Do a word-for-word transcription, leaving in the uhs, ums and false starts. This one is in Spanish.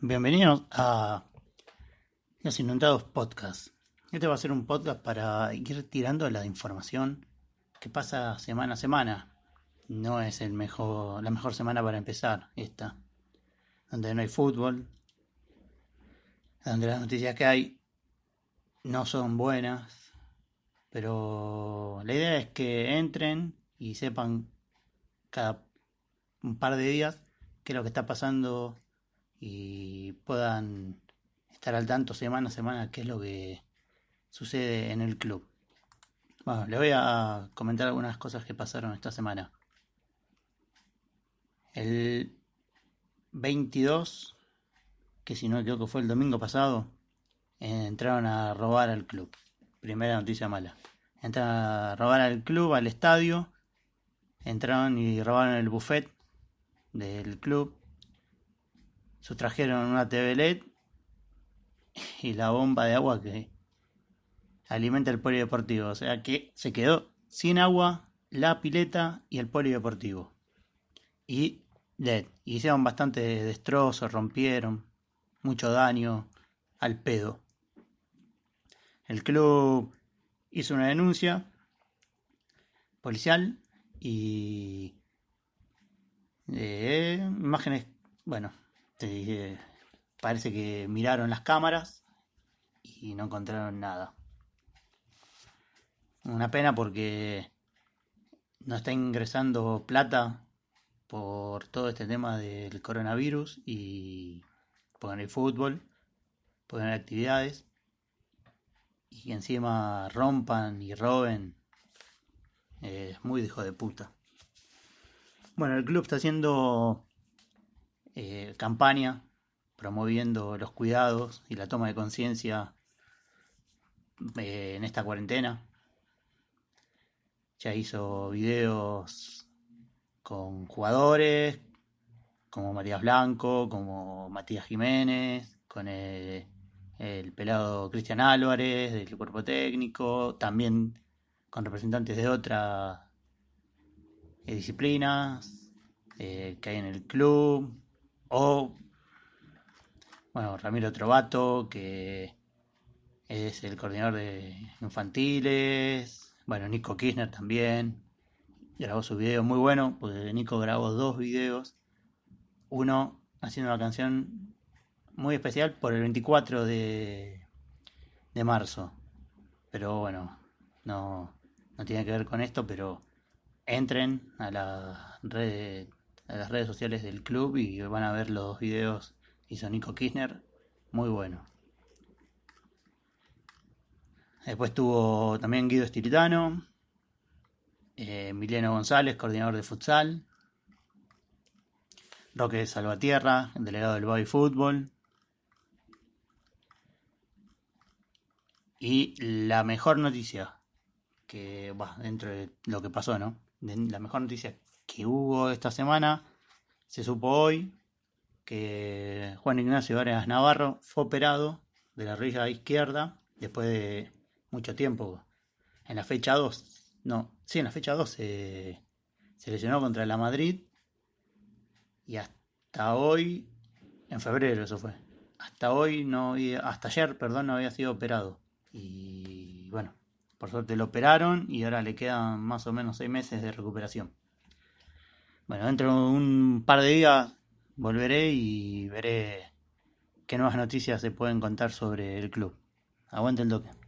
Bienvenidos a Los Inundados Podcast. Este va a ser un podcast para ir tirando la información que pasa semana a semana. No es el mejor, la mejor semana para empezar esta, donde no hay fútbol, donde las noticias que hay no son buenas, pero la idea es que entren y sepan cada un par de días qué es lo que está pasando y puedan estar al tanto semana a semana qué es lo que sucede en el club. Bueno, les voy a comentar algunas cosas que pasaron esta semana. El veintidós, que si no me equivoco fue el domingo pasado, entraron a robar al club. Primera noticia mala. Entraron a robar al club, al estadio. Entraron y robaron el buffet del club. Sustrajeron una T V L E D y la bomba de agua que alimenta el polideportivo. O sea que se quedó sin agua, la pileta y el polideportivo. Y L E D. Hicieron bastante destrozos, rompieron, mucho daño al pedo. El club hizo una denuncia policial y eh, imágenes, bueno, eh, parece que miraron las cámaras y no encontraron nada. Una pena porque no está ingresando plata por todo este tema del coronavirus y porque no hay fútbol, porque no hay actividades y encima rompan y roben. Es eh, muy de hijo de puta. Bueno, el club está haciendo eh, campaña promoviendo los cuidados y la toma de conciencia eh, en esta cuarentena. Ya hizo videos con jugadores como Matías Blanco, como Matías Jiménez, con el, el pelado Cristian Álvarez del cuerpo técnico, también con representantes de otras eh, disciplinas eh, que hay en el club, o bueno, Ramiro Trovato, que es el coordinador de infantiles. Bueno, Nico Kirchner también grabó su video muy bueno, porque Nico grabó dos videos. Uno haciendo una canción muy especial por el veinticuatro de, de marzo. Pero bueno, no, no tiene que ver con esto, pero entren a, la red, a las redes sociales del club y van a ver los dos videos que hizo Nico Kirchner. Muy bueno. Después tuvo también Guido Estiritano, eh, Emiliano González, coordinador de futsal, Roque Salvatierra, delegado del Baby Fútbol. Y la mejor noticia, que va dentro de lo que pasó, ¿no? La mejor noticia que hubo esta semana, se supo hoy que Juan Ignacio Arias Navarro fue operado de la rodilla izquierda después de mucho tiempo. En la fecha dos, no, sí, en la fecha dos se, se lesionó contra la Madrid y hasta hoy, en febrero eso fue, hasta hoy no había, hasta ayer, perdón, no había sido operado. Y bueno, por suerte lo operaron y ahora le quedan más o menos seis meses de recuperación. Bueno, dentro de un par de días volveré y veré qué nuevas noticias se pueden contar sobre el club. Aguante el toque.